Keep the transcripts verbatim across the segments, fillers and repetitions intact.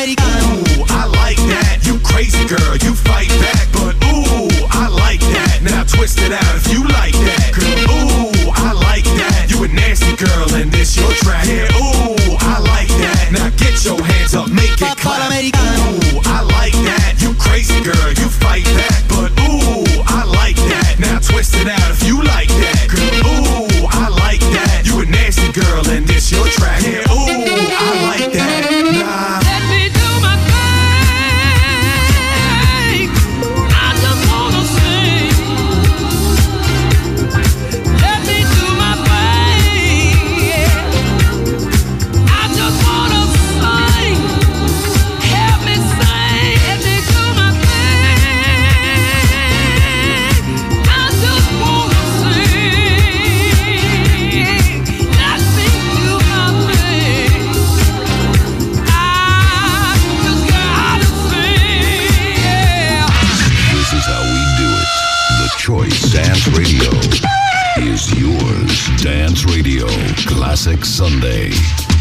americano. Ooh, I like that. You crazy girl, you fight back, but ooh, I like that. Now twist it out if you like that. Girl, ooh, I like that. You a nasty girl and this your track. Yeah, ooh, I like that. Now get your hands up, make it clap. Ooh, I like that. You crazy girl, you fight back, but ooh, I like that. Now twist it out if you like that. Girl, ooh, I like that. You a nasty girl and this your track. Yeah, ooh, I like that. Nah. Let me do my thing. I just wanna sing. Let me do my thing. Yeah. I just wanna sing. Help me sing. Let me do my thing. I just wanna sing. Let me do my thing. I just gotta sing. Yeah. This is how we do it. The Choice Dance Radio is yours. Dance Radio Classic Sunday.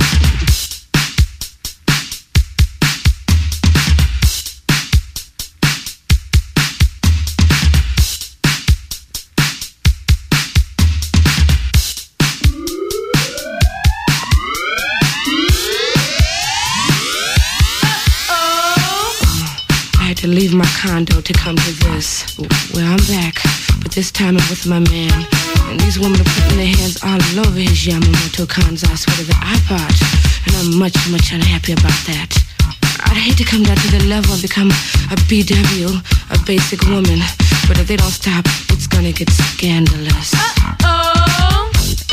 I had to leave my condo to come to this. Well, I'm back, but this time I'm with my man. And these women are putting their hands all over his Yamamoto Kansai sweater that I bought. And I'm much, much unhappy about that. I'd hate to come down to the level and become a B W, a basic woman. But if they don't stop, it's gonna get scandalous. Uh-oh.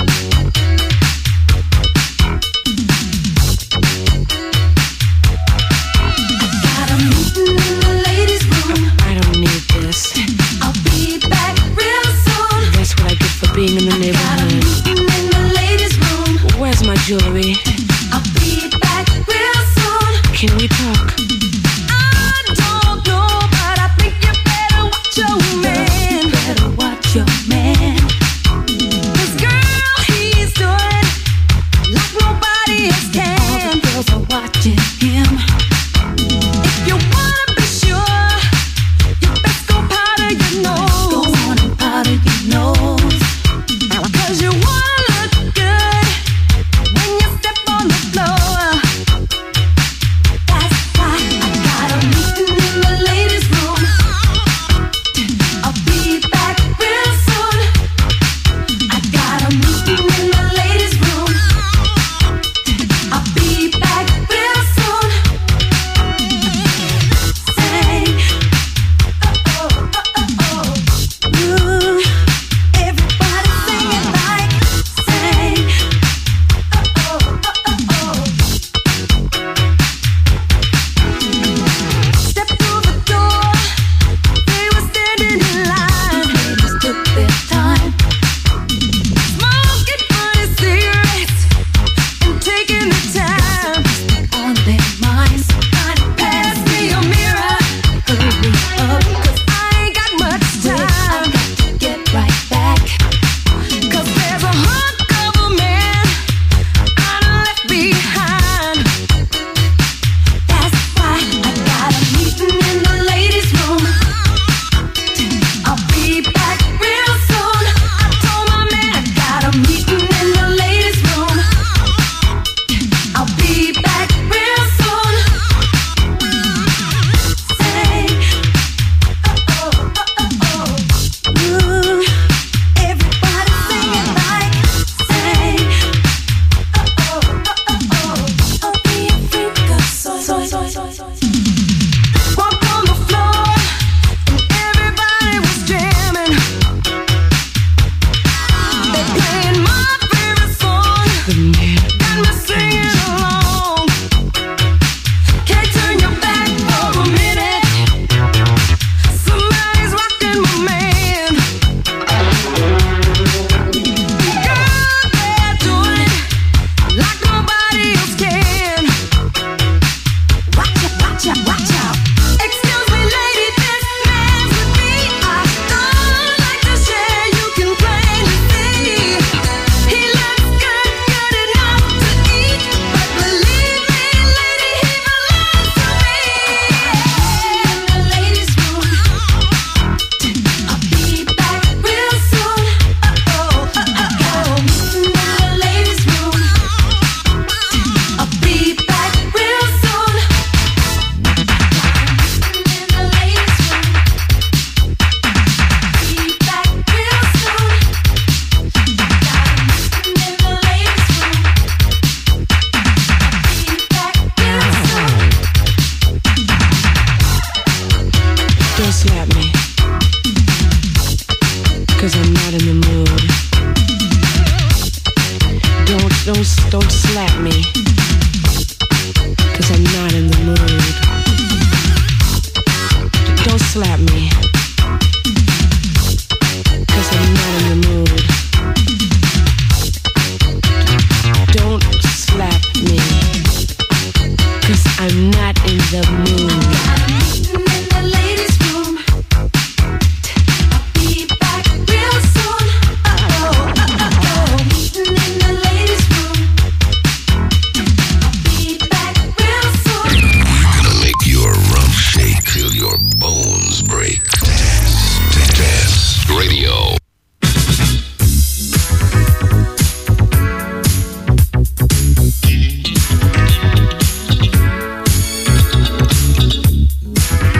Got a meeting in the ladies' room. I don't need this. I'll be back real soon. That's what I get for being in the Got a neighborhood. meeting in the ladies' room. Where's my jewelry? I'll be back real soon. Can we talk? I don't know, but I think you better watch your man. Better watch your man. 'Cause girl, he's doing like nobody else can. All the girls are watching him. If you wanna be sure, you best go powder your nose. Go on and powder your nose. 'Cause you wanna look good when you step on the floor. That's why I got a meeting in the ladies' room. I'll be back real soon. I got a meeting in the ladies' room. I'll be back real soon. Sing, oh oh oh oh. Ooh, everybody sing it like sing, oh oh oh oh. Step through the door, they were standing in line. Ladies took their time, smoking funny cigarettes and taking their time on their minds. Pass me a mirror, hurry up, 'cause I ain't got much time. I got to get right back, 'cause there's a hunk of a man I done left behind. That's why I got a meeting in the ladies' room. I'll be back real soon. I told my man I got a meeting in the ladies' room. I'll be back real soon. the mood. Radio.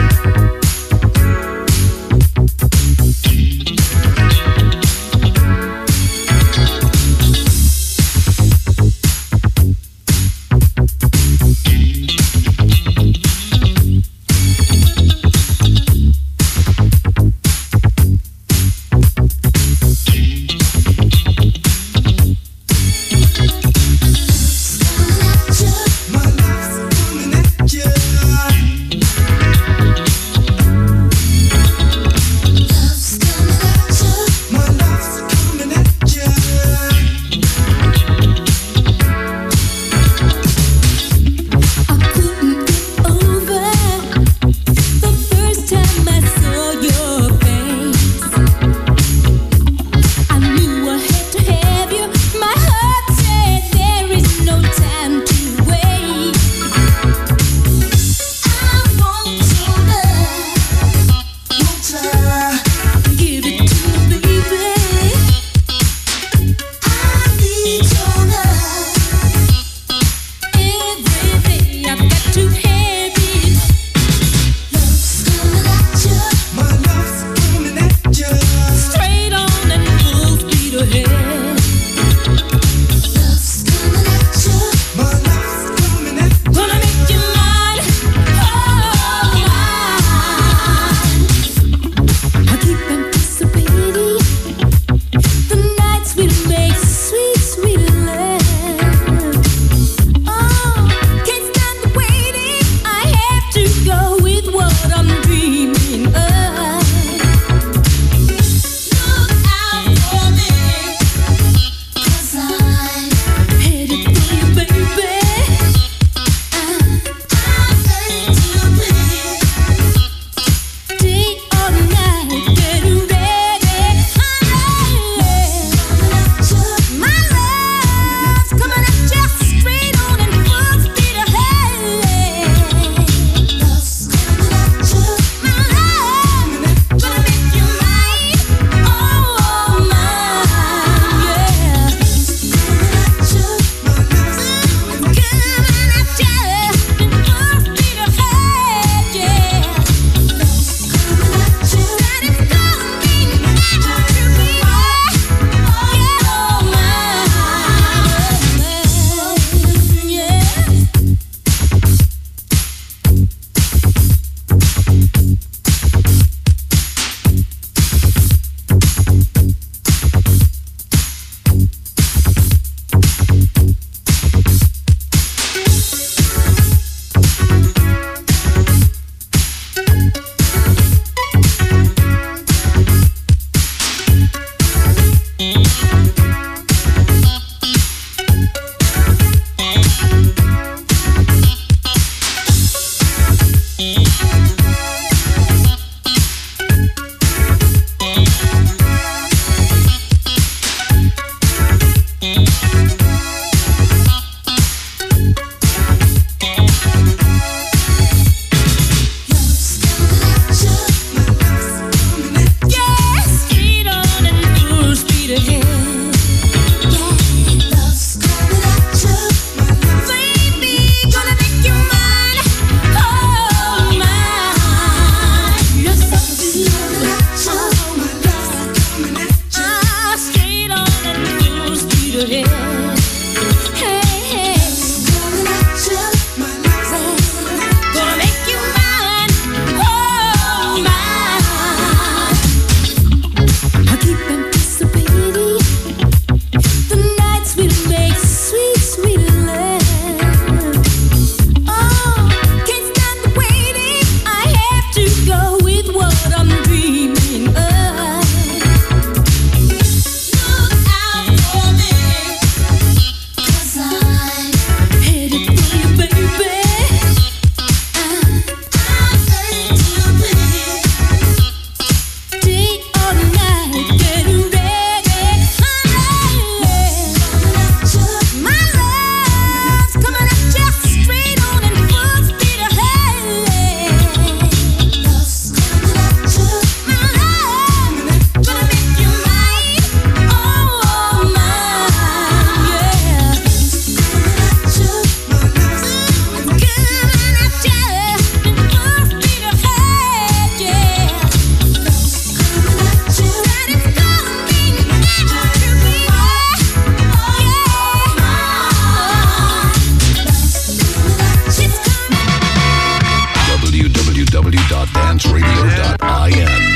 dot dance radio dot I N.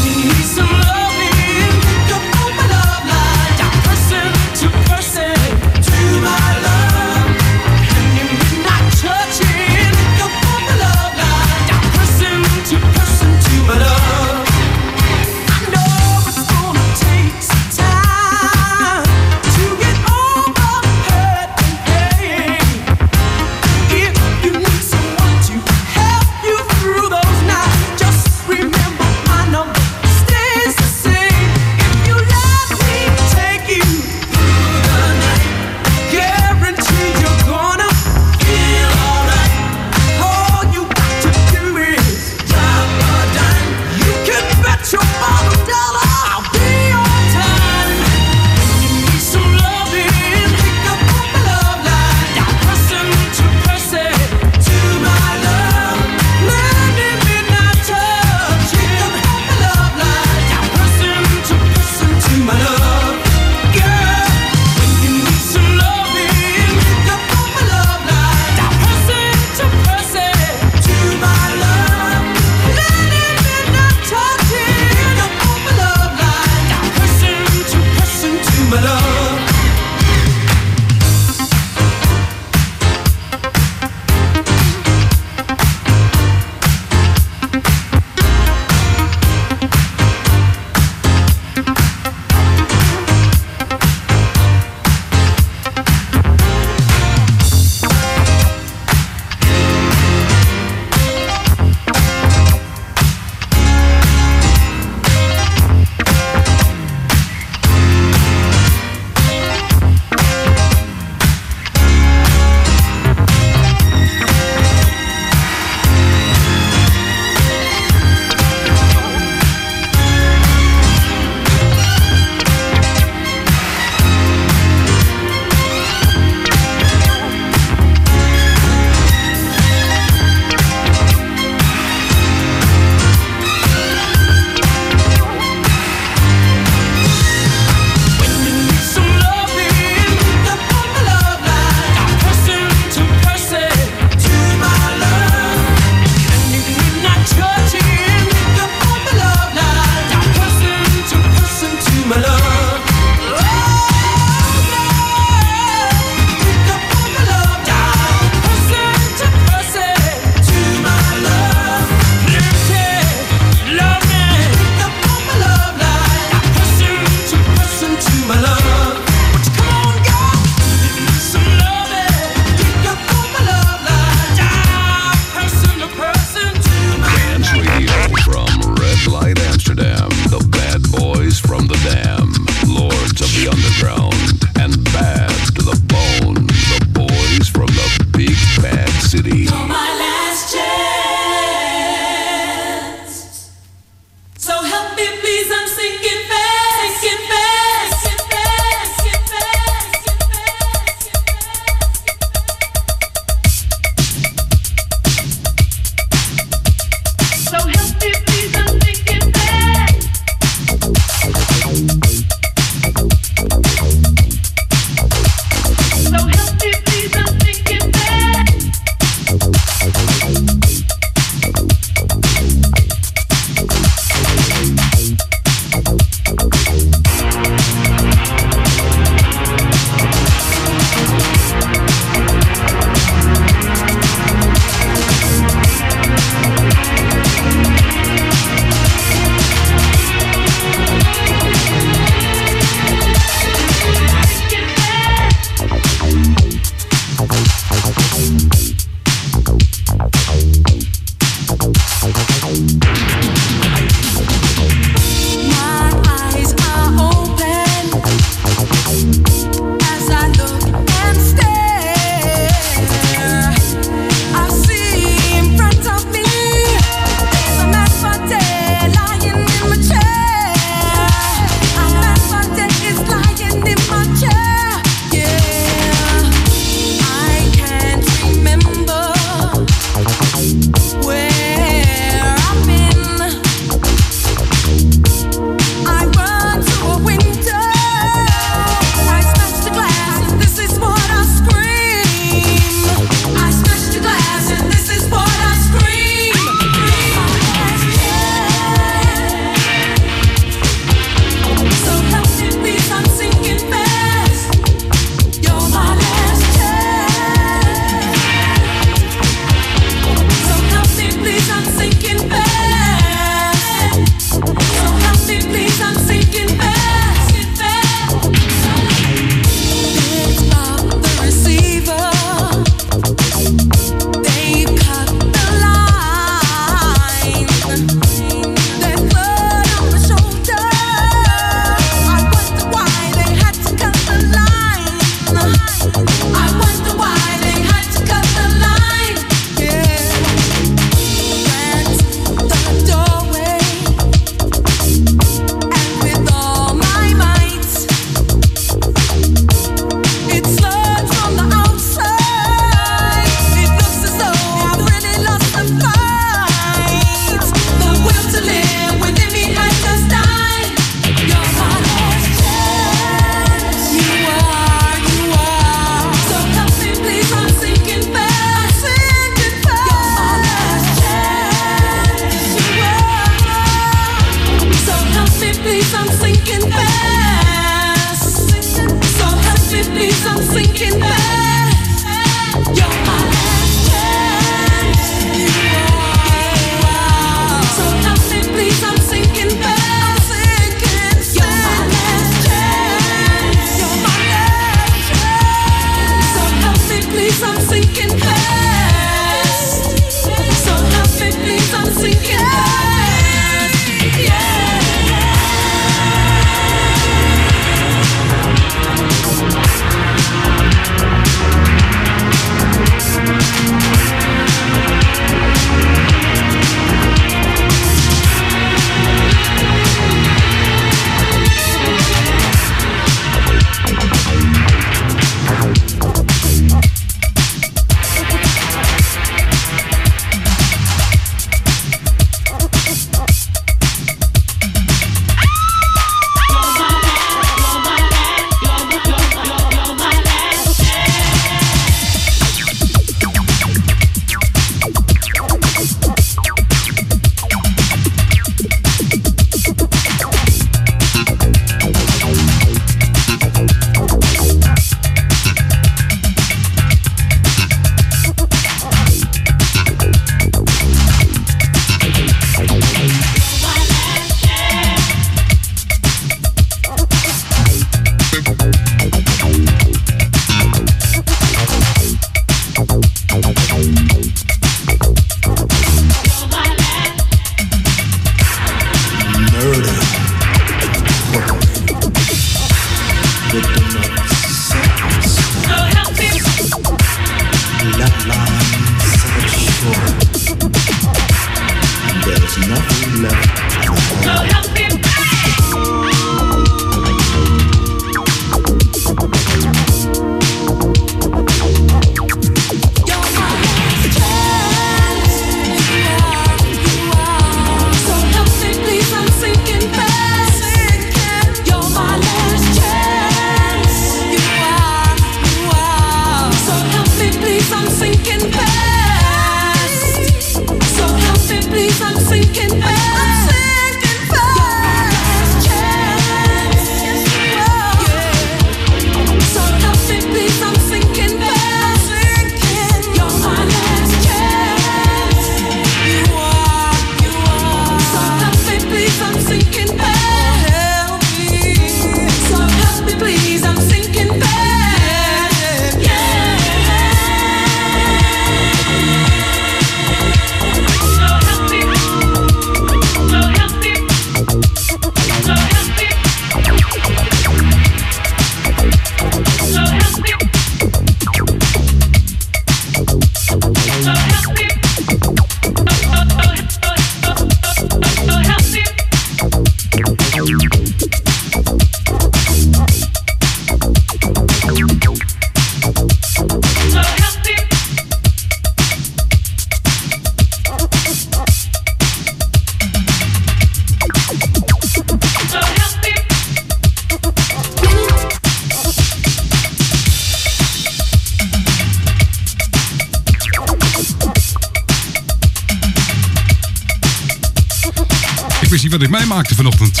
Ik wist niet wat ik meemaakte vanochtend. Uh,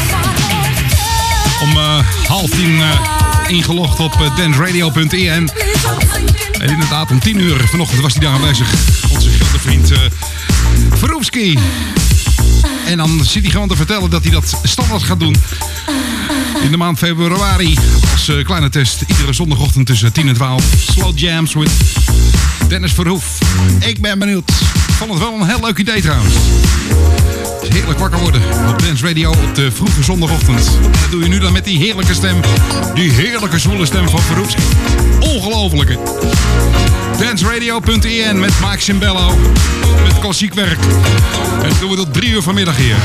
om uh, half tien uh, ingelogd op uh, danceradio punt i n. En inderdaad, om tien uur vanochtend was hij daar aanwezig. Onze grote vriend uh, Verhoefski. En dan zit hij gewoon te vertellen dat hij dat standaard gaat doen. In de maand februari. Als uh, kleine test. Iedere zondagochtend tussen tien en twaalf. Slow Jams with Dennis Verhoef. Ik ben benieuwd. Ik vond het wel een heel leuk idee trouwens. Heerlijk wakker worden op Dance Radio op de vroege zondagochtend. En dat doe je nu dan met die heerlijke stem. Die heerlijke zwoele stem van Verhoefski. Ongelofelijke. danceradio punt i n met Mike Cimbello. Met klassiek werk. En dat doen we tot drie uur vanmiddag hier.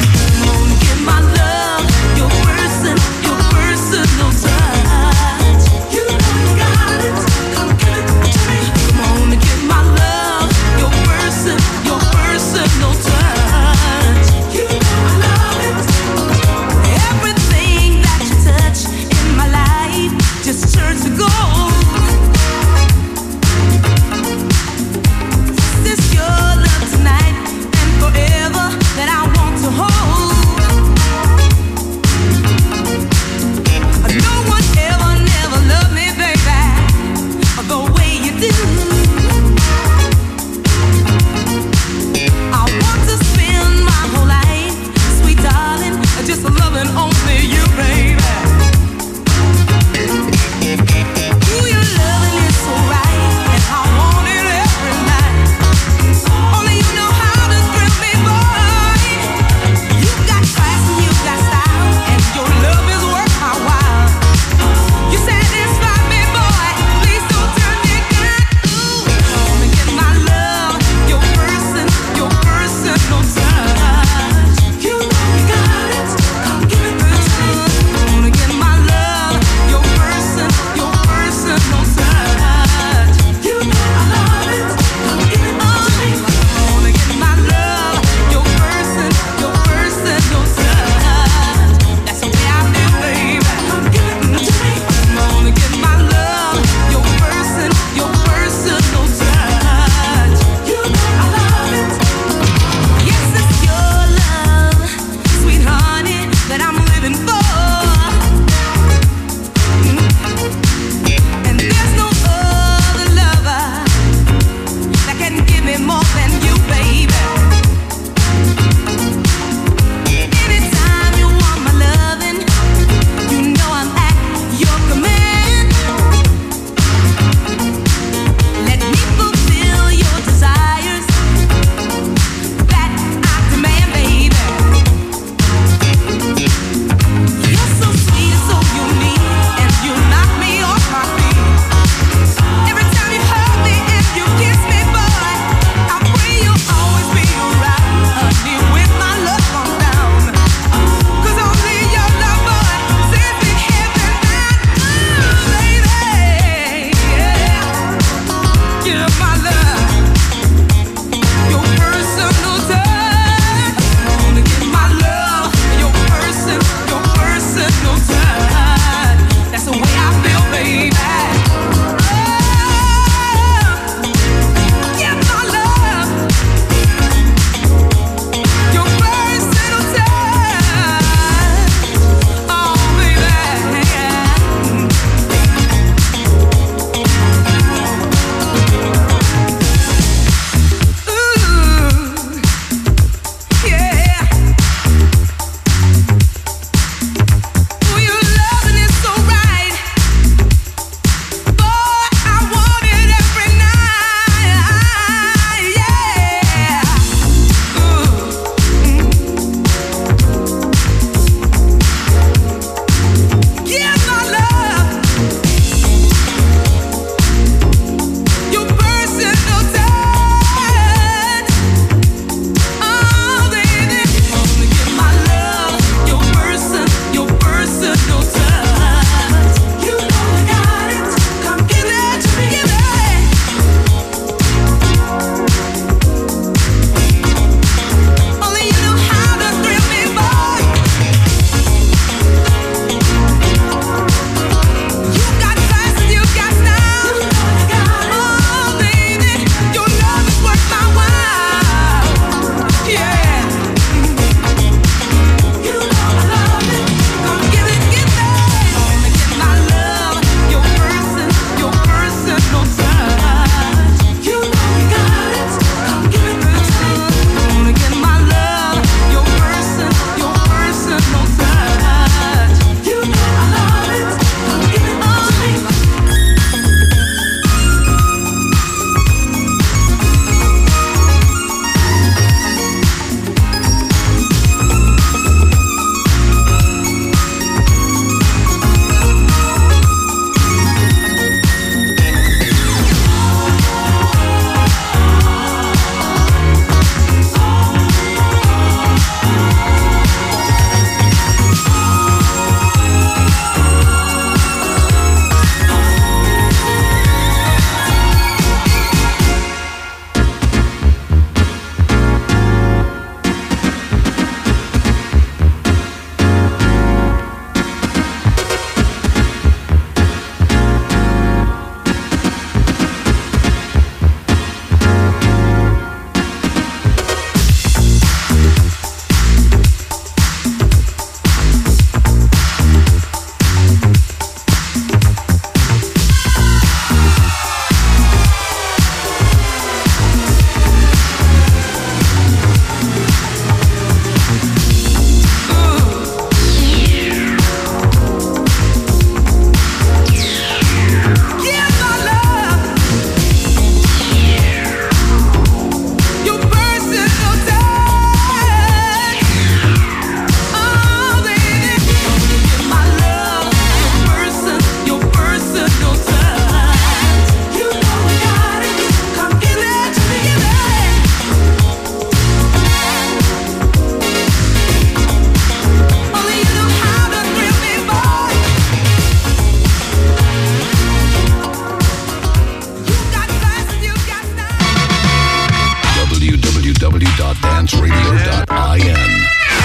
That I want to hold. dance radio dot I N.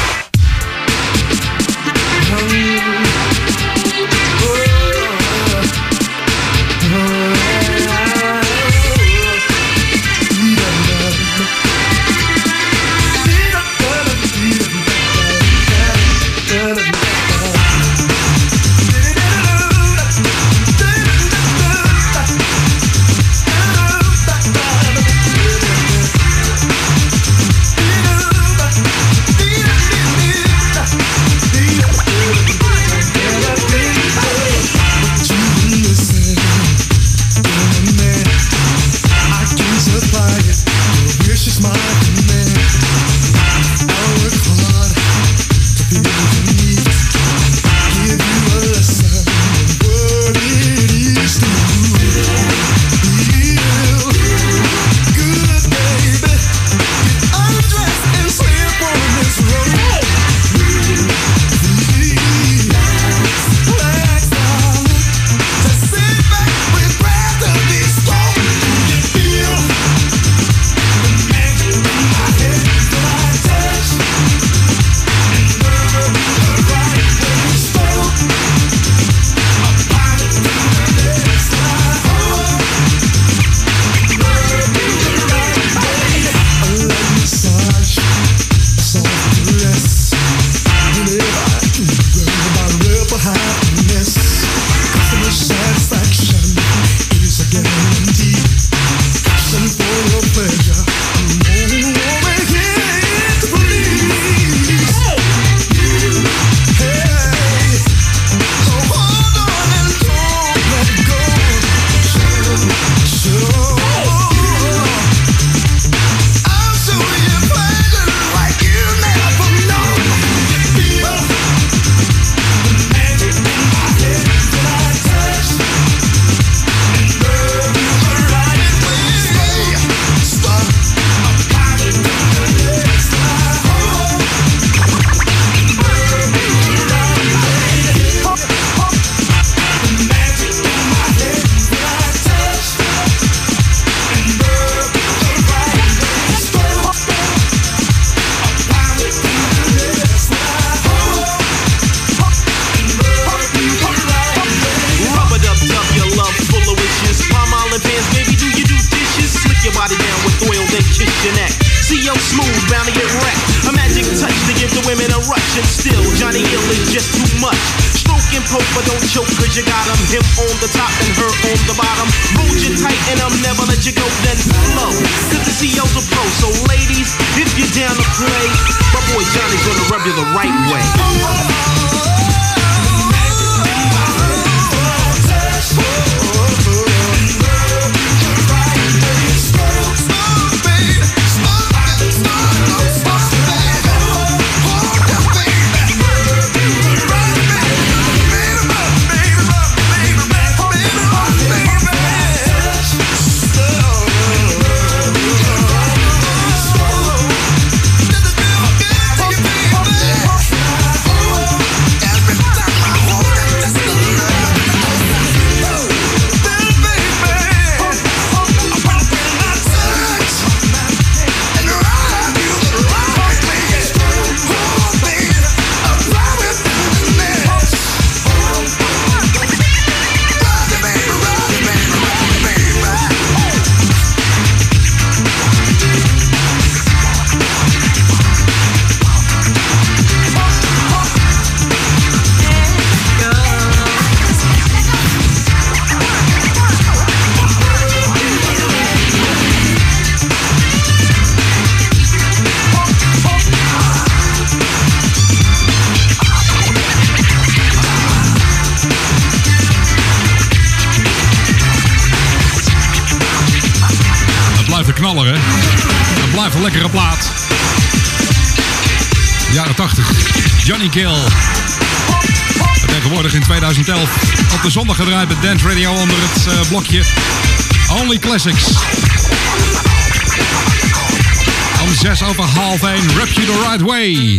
knaller, hè? Het blijft een lekkere plaat. Jaren tachtig. Johnny Gill. Tegenwoordig in tweeduizend elf op de zondag gedraaid bij Dance Radio onder het uh, blokje Only Classics. Om zes over half één, Rap You The Right Way.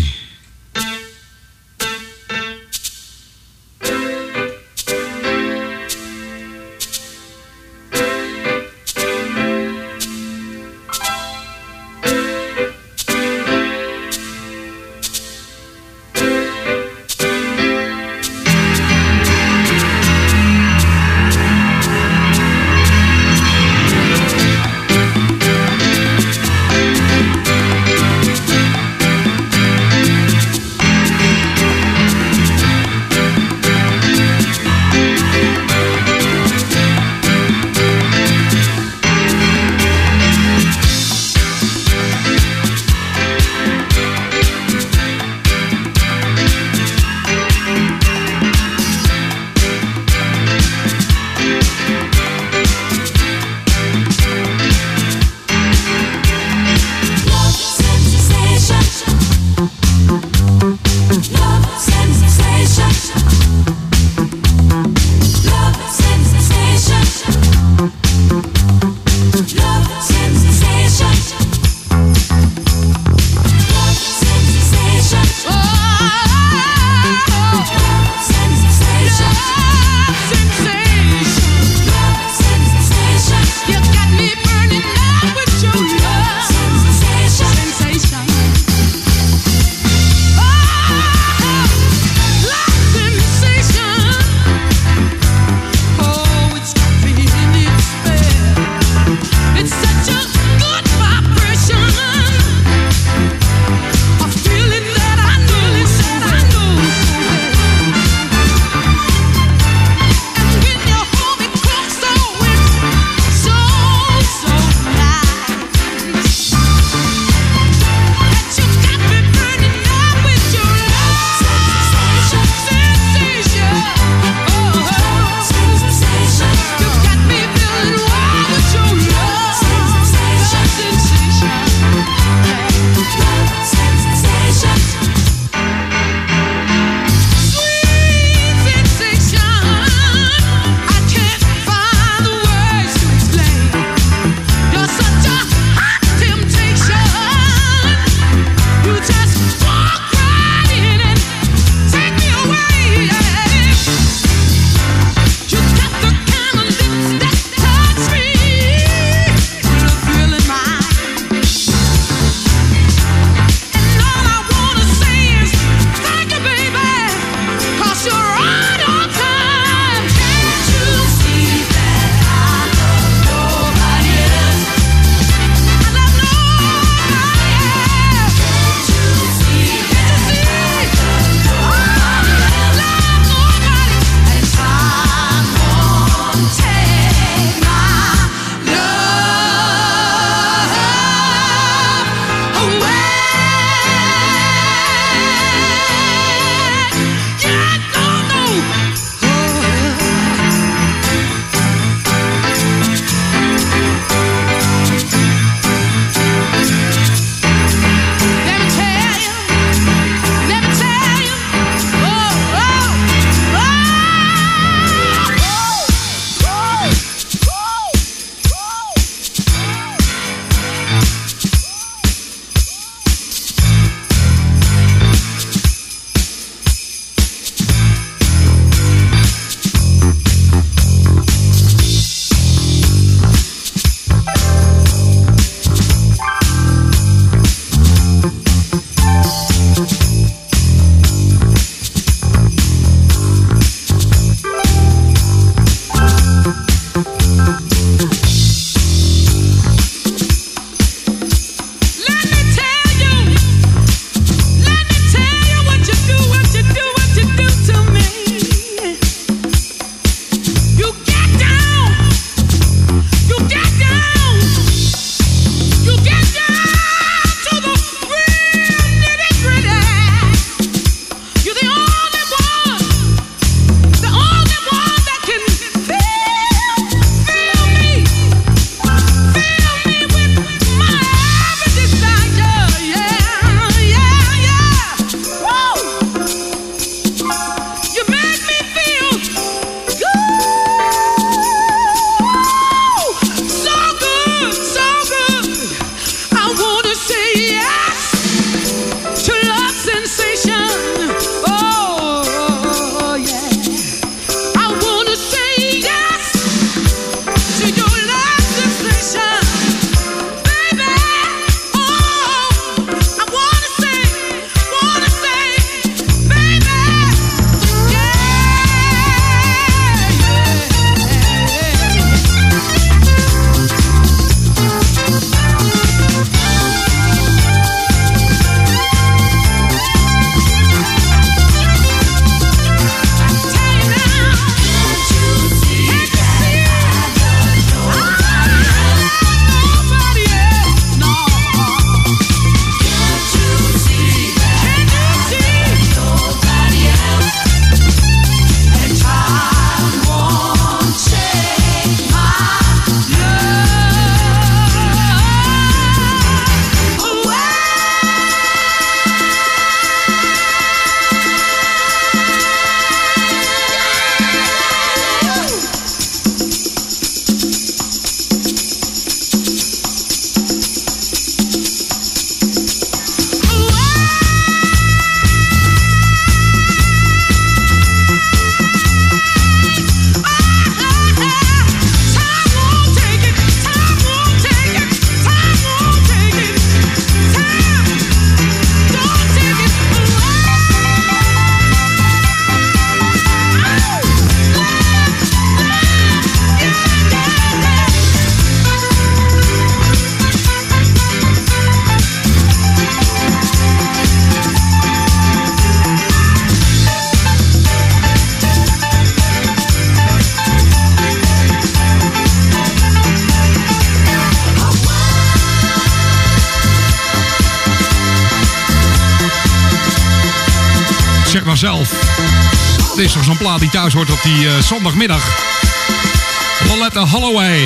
vanzelf. Het is toch zo'n plaat die thuis hoort op die uh, zondagmiddag. Loleatta Holloway.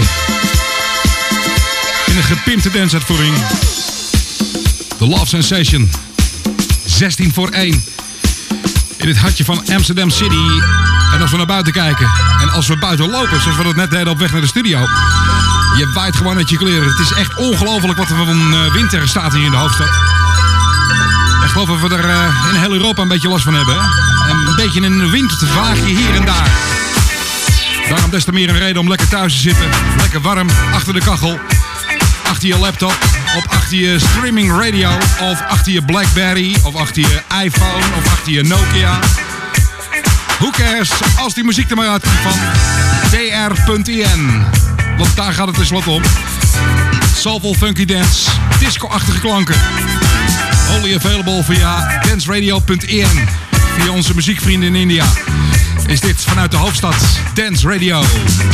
In een gepimpte danceuitvoering. The Love Sensation. zestien voor één. In het hartje van Amsterdam City. En als we naar buiten kijken. En als we buiten lopen, zoals we dat net deden op weg naar de studio. Je waait gewoon uit je kleren. Het is echt ongelooflijk wat er van uh, winter staat hier in de hoofdstad. Ik geloof dat we er uh, in heel Europa een beetje last van hebben. Hè? En een beetje een windvaagje hier en daar. Daarom des te meer een reden om lekker thuis te zitten. Lekker warm, achter de kachel. Achter je laptop. Of achter je streaming radio. Of achter je Blackberry. Of achter je iPhone. Of achter je Nokia. Who cares? Als die muziek er maar uitkomt van D R punt I N. Want daar gaat het tenslotte om. Soulful Funky Dance. Disco-achtige klanken. Only available via dance radio punt I N. Via onze muziekvrienden in India. Is dit vanuit de hoofdstad Dance Radio.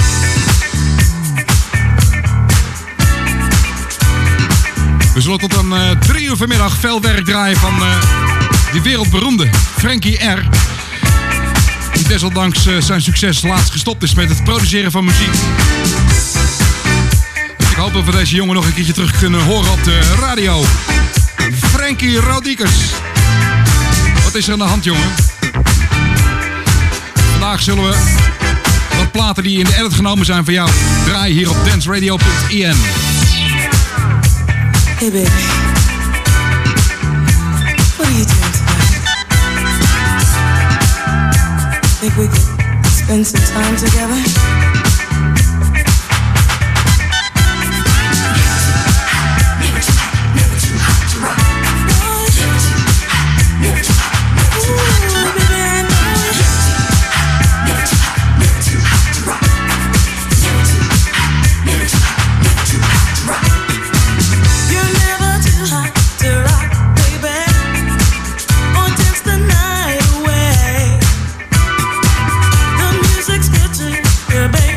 We zullen tot een uh, drie uur vanmiddag veel werk draaien van uh, die wereldberoemde Frankie R. Die desondanks uh, zijn succes laatst gestopt is met het produceren van muziek. Dus ik hoop dat we deze jongen nog een keertje terug kunnen horen op de radio. Frankie Rodriguez. Wat is er aan de hand, jongen? Vandaag zullen we wat platen die in de edit genomen zijn voor jou draaien hier op dance radio punt I N. Hey baby, what are you doing tonight? Think we could spend some time together? Baby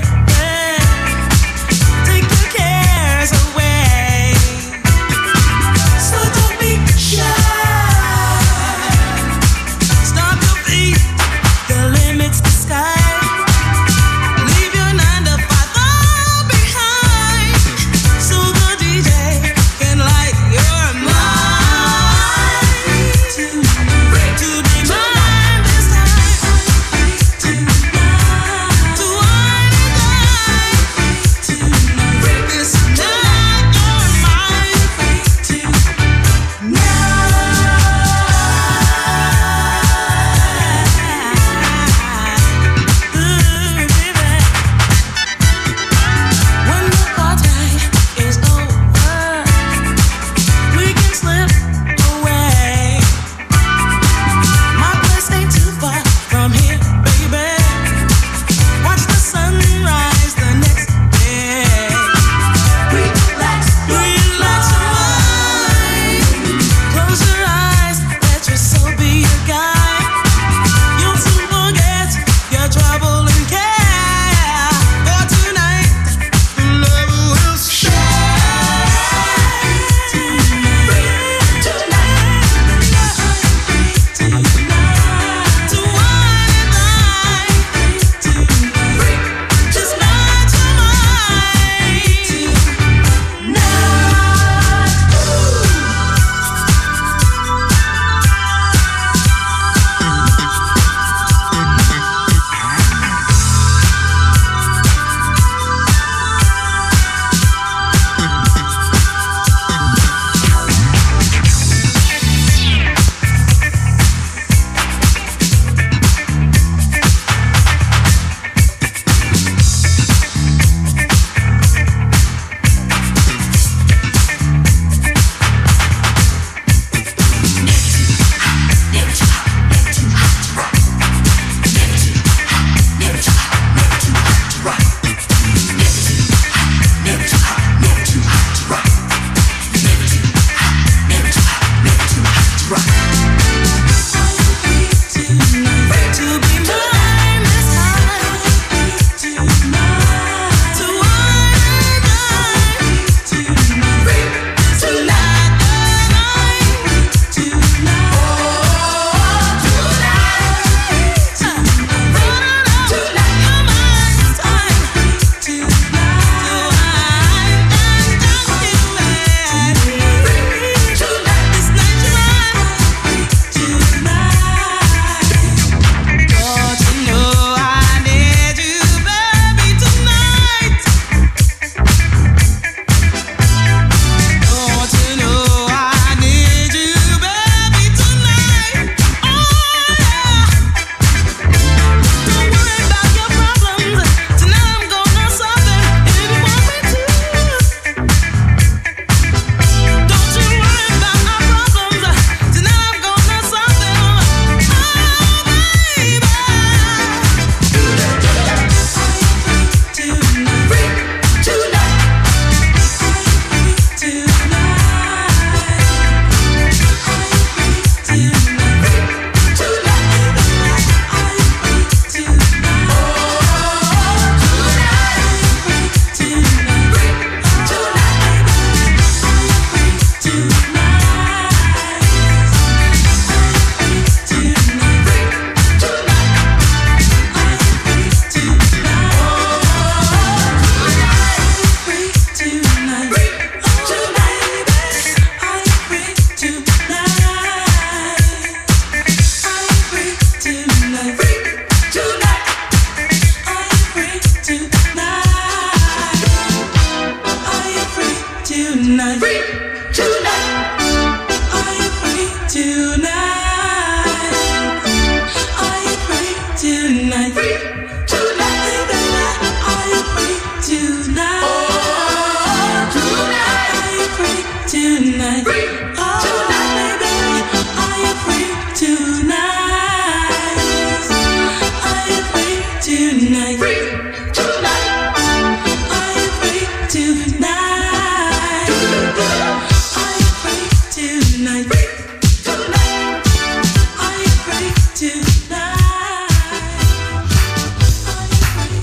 tonight? Oh, baby, are you free tonight? Are you free tonight? Free tonight. Are you free tonight? Are you free tonight? Free tonight. Are you free tonight? Are you free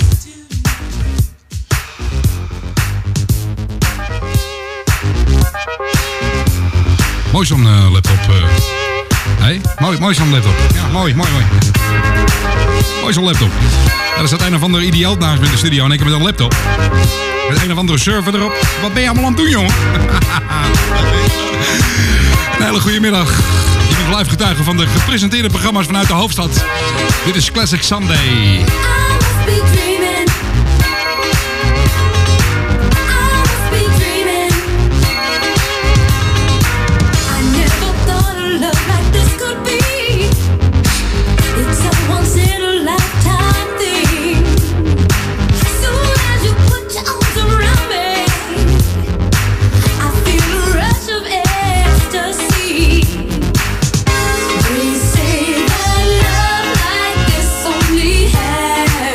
tonight? Mooi zo'n uh, laptop. Uh. Hey? Mooi, mooi zo'n laptop. Ja, mooi, mooi, mooi. Mooi zo'n laptop. Ja, er staat een of andere idioot naast me in de studio en ik heb met een laptop. Met een of andere server erop. Wat ben je allemaal aan het doen, jongen? Een hele goede middag. Je bent live getuige van de gepresenteerde programma's vanuit de hoofdstad. Dit is Classic Sunday. I must be dreaming. I must be dreaming. I never thought a love like this could be. It's a once in a lifetime thing. Soon as you put your arms around me, I feel a rush of ecstasy. They say that love like this only happens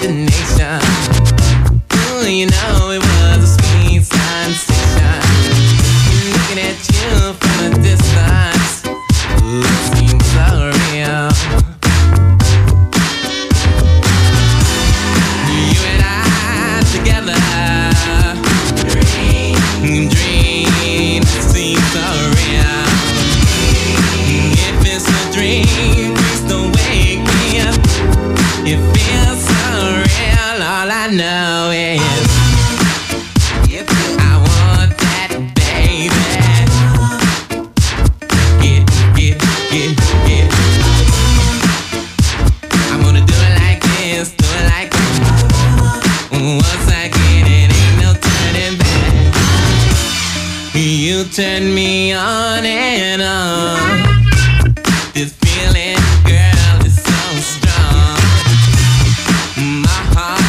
imagination. Ooh, you know it was a sweet sensation. Looking at you from a distance, ooh, it seems so real. You and I together, dream, dream, it seems so real. If it's a dream, please don't wake me up. It feels so real, all I know is I want that baby. Get, get, get, get. I'm gonna do it like this, do it like that. Once I get it, ain't no turning back. You turn me on and on. This feeling, girl, is so strong. My heart